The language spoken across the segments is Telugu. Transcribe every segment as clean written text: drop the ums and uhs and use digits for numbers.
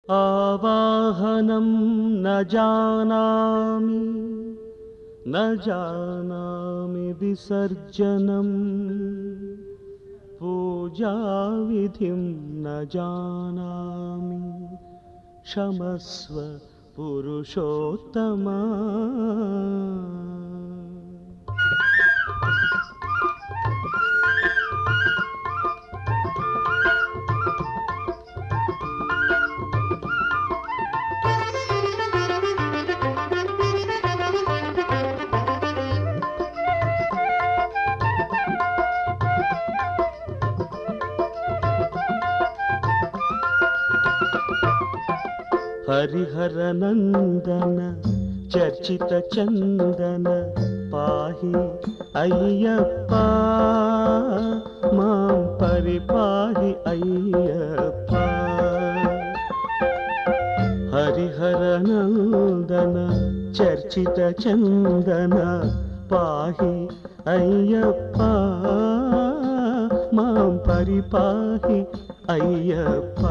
आवाहनं न जानामि न जानामि विसर्जनम् पूजाविधिं न जानामि क्षमस्व पुरुषोत्तमा। हरिहरनन्दन चर्चित चन्दन पाहि अय्यप्पा मां परिपाहि अय्यप्पा। हरिहरनन्दन चर्चित चन्दन पाहि अय्यप्पा मां परिपाहि अय्यप्पा।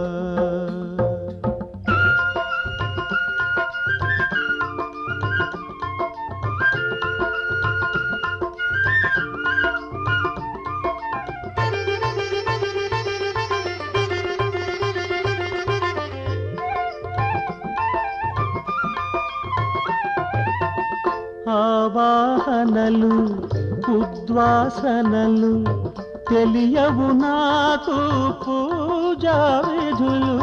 ఆవాహనలు ఉద్వాసనలు తెలియవు నాకు పూజా విధులు.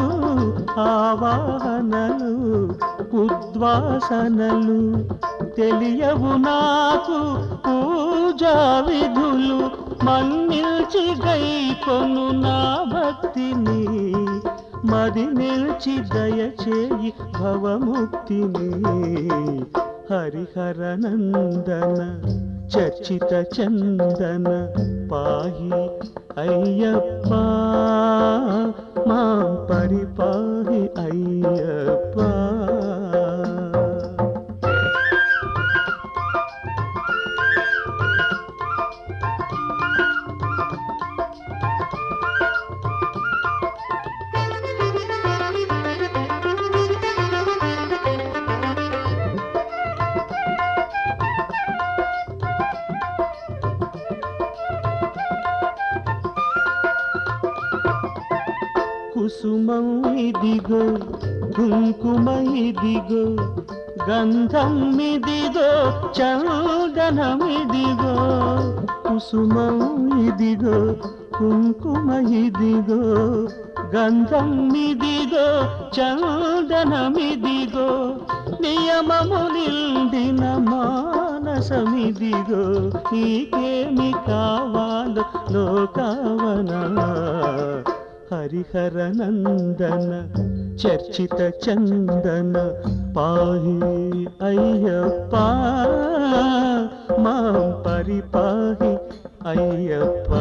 ఆవాహనలు ఉద్వాసనలు తెలియవు నాకు పూజా విధులు. మన్నిల్చి గైకొను నా భక్తిని మది నిల్చి దయచేయి భవముక్తిని. హరిహరనందన చర్చిత చందన పాహి అయ్యప్పా మాం పరిపాహి అయ్యప్పా. కుసుమం ఇదిగో కుంకుమ ఇదిగో గంధం ఇదిగో చందనం ఇదిగో. కుసుమం ఇదిగో కుంకుమ ఇదిగో గంధం ఇదిగో చందనం ఇదిగో. నియమము నిండిన మానసమిదిగో నీకేమి కావాలో లోకావనా. హరిహరనందన చర్చిత చందన పాహి అయ్యప్పా మాం పరిపాహి అయ్యప్పా.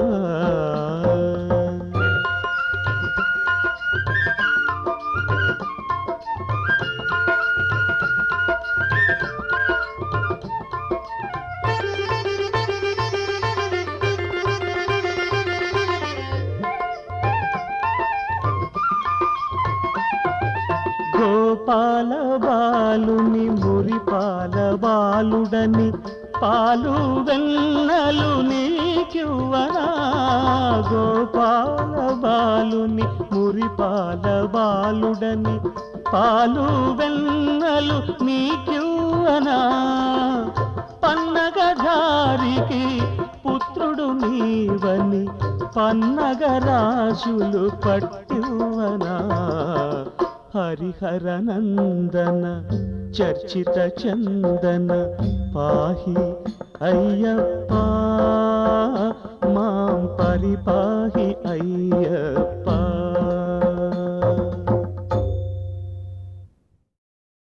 గోపాల బాలుని మురిపాల బాలుడని పాలు వెన్నలు నీకివ్వనా. గోపాల బాలుని మురిపాల బాలుడని పాలు వెన్నలు నీకివ్వనా. పన్నగధారికి పుత్రుడు నీవని పన్నగరాశులు పట్టివ్వనా. హరిహరనందన చర్చిత చందన పాహి అయ్యప్పా.